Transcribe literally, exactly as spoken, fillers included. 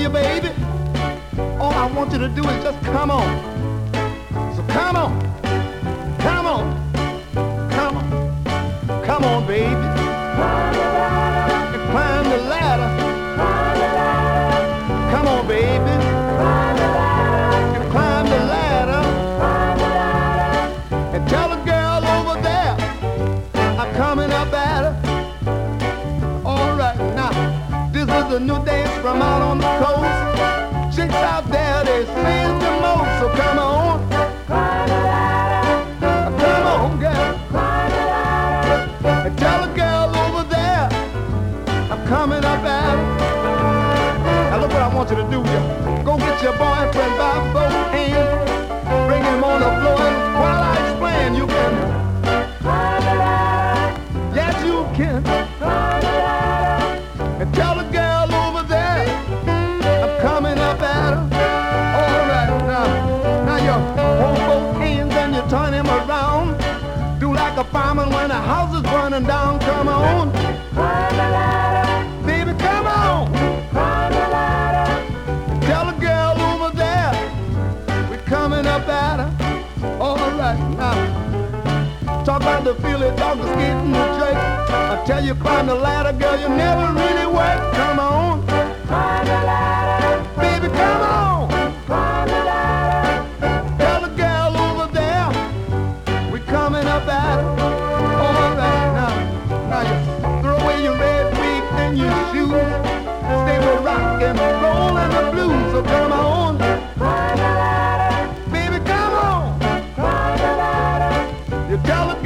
you, baby. All I want you to do is just come on. So come on, come on, come on, come on, baby. And climb the ladder. Come on, baby. And climb the ladder. And tell the girl over there I'm coming up at her. All right, now this is a new dance from out on the coast. Chicks out there, they sing the most, so come on. Come on, girl. And tell the girl over there I'm coming up at her. Now look what I want you to do here. Go get your boyfriend by both hands. Bring him on the floor and while I explain, you can. Yes, you can. And tell the girl over there I'm coming up at her. All right, now, now you hold both hands and you turn him around. Do like a fireman when a house is burning down. Come on, baby, come on. Tell the girl over there we're coming up at her. All right, now talk about the feeling, dog, the skate and the drake. I tell you, climb the ladder, girl, you never really work. Come on, baby, come on. Tell the girl over there we're coming up at her. All right, now, now you throw away your red wig and your shoes. Stay with rock and roll and the blues. So come on, baby, come on. You tell the